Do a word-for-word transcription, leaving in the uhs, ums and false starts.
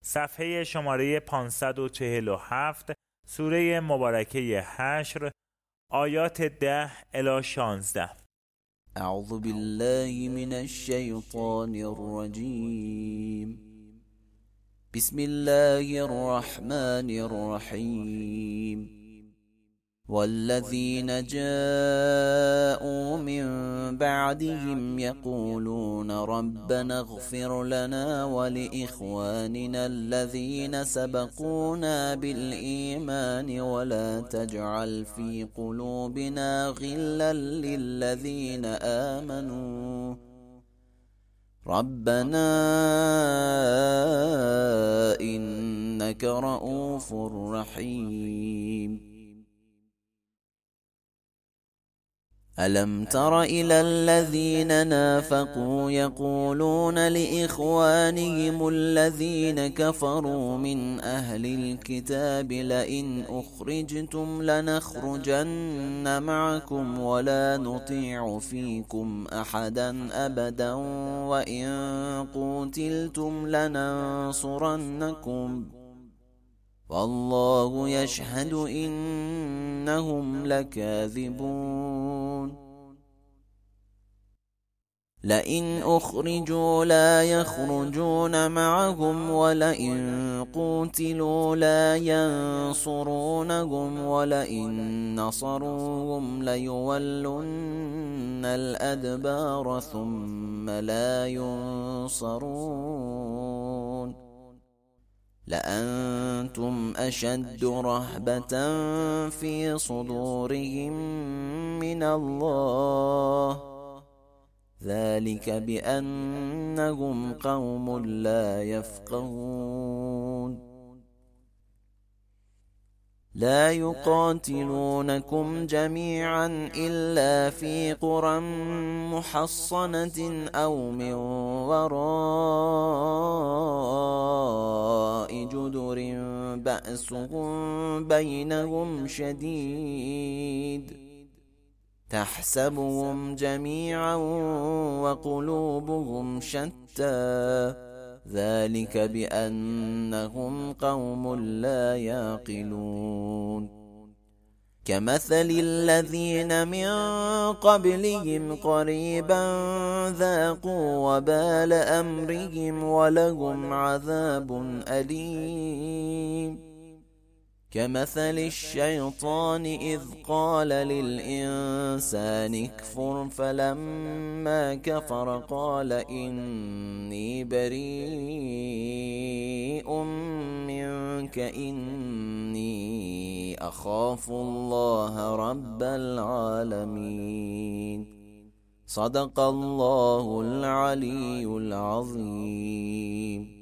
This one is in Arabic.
صفحه شماره پانصد و چهل و هفت، سوره مبارکه حشر، آیات ده الی شانزده. اعوذ بالله من الشیطان الرجیم. بسم الله الرحمن الرحیم. والذين جاءوا من بعدهم يقولون ربنا اغفر لنا ولإخواننا الذين سبقونا بالإيمان ولا تجعل في قلوبنا غلا للذين آمنوا ربنا إنك رؤوف رحيم. ألم تر إلى الذين نافقوا يقولون لإخوانهم الذين كفروا من أهل الكتاب لئن أخرجتم لنخرجن معكم ولا نطيع فيكم أحدا أبدا وإن قوتلتم لننصرنكم والله يشهد إنهم لكاذبون. لئن أخرجوا لا يخرجون معهم ولئن قوتلوا لا ينصرونهم ولئن نصروهم ليولن الأدبار ثم لا ينصرون. لأنتم أشد رهبة في صدورهم من الله ذلك بأنهم قوم لا يفقهون. لا يقاتلونكم جميعا إلا في قرى محصنة أو من وراء جدر بأسهم بينهم شديد تحسبهم جميعا وقلوبهم شتى ذلك بأنهم قوم لا يعقلون. كمثل الذين من قبلهم قريبا ذاقوا وبال أمرهم ولهم عذاب أليم. كمثل الشيطان إذ قال للإنسان اكفر فلما كفر قال إني بريء منك إني أخاف الله رب العالمين. صدق الله العلي العظيم.